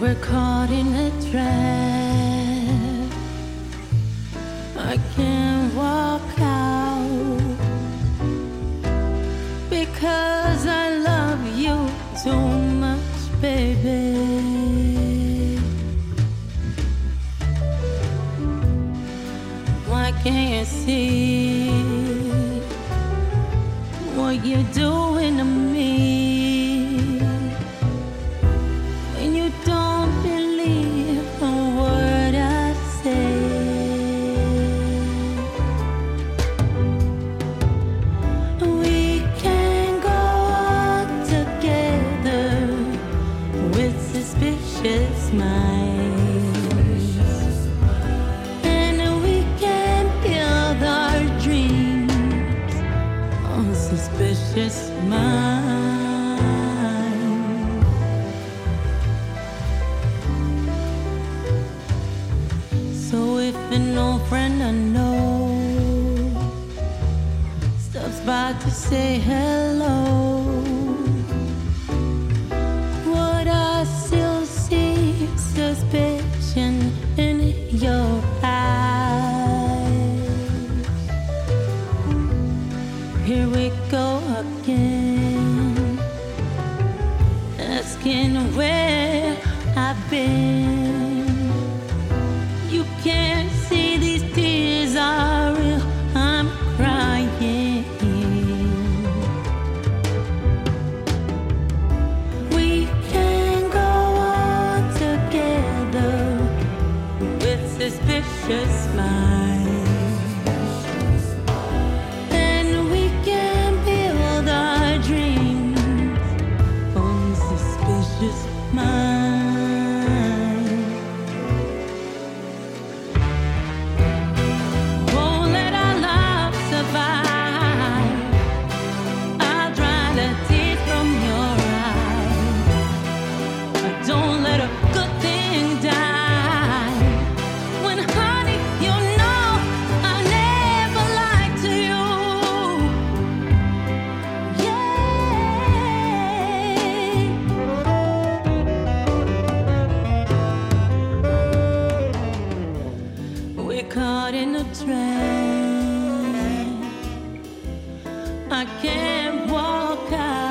caught in a trap. I can't walk out because I love you too much, baby. Why can't you see what you're doing to me? When you don't believe a word I say, we can go on together with suspicious minds, and we can build our dreams on suspicious minds. So if an old friend I know stops by to say hello, would I still see suspicion in your eyes? Here we go again, asking where I've been. You can't see these tears are real, I'm crying. We can go on together with suspicious minds, and we can build our dreams on suspicious minds. Won't let our love survive. I'll dry the tears from your eyes. Don't let a good thing die. When honey, you know I never lied to you. Yeah. We're caught in a trap. I can't walk out.